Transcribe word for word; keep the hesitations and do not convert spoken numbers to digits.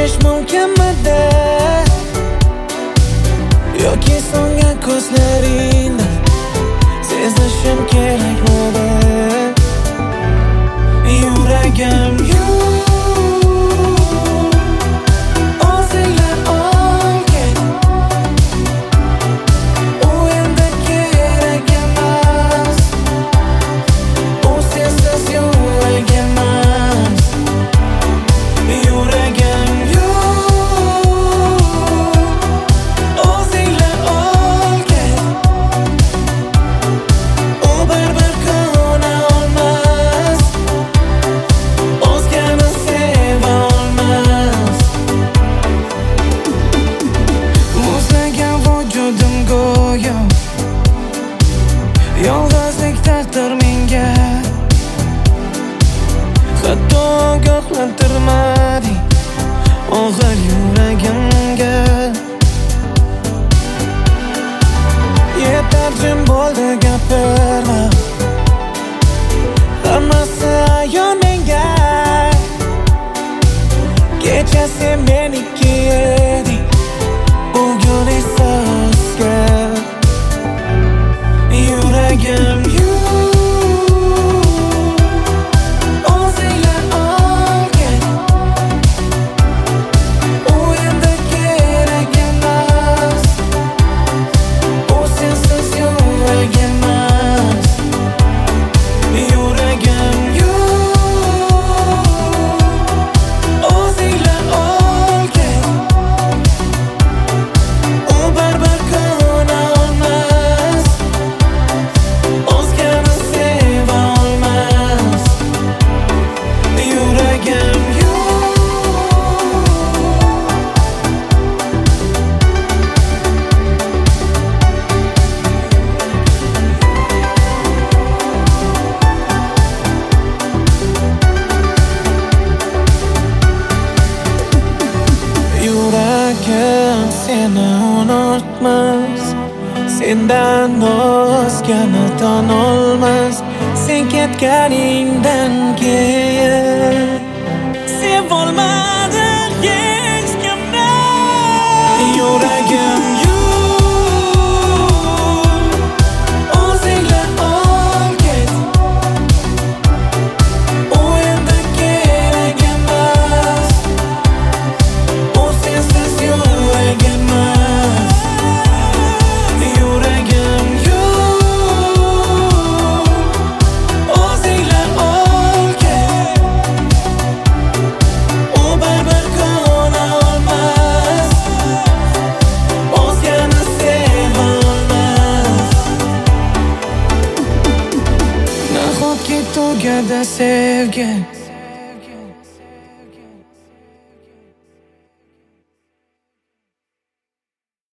Ko'rish mumkinmidi yoki so'ngan ko'zlaringda sezishim kerakmidi? Yuragim yolg'izlik ta'tir menga, hatto ogohlantirmading og'ir yuragimga. Yetar jim bo'ldi gapirma, hammasi ayon menga. Kecha sen meniki eding, bugun esa o'zga. Yuragim o'zinglar olgin, u endi kerak emas, u sensiz yurag emas. Yuragim o'zinglar olgin, u baribir ko'na olmas, o'zgani seva olmas. Yuragim Yuragim seni unutmas, sendan o'zgani tanolmas. Sen ketganingdan keyin sevolmadim hech kimni. Yuragim o'zinglar olgin, u endi kerak emas, u sensiz yurag emas. Yuragim o'zinglar olgin, u baribir ko'na olmas, o'zgani seva olmas. Nahotki tugadi sevgi,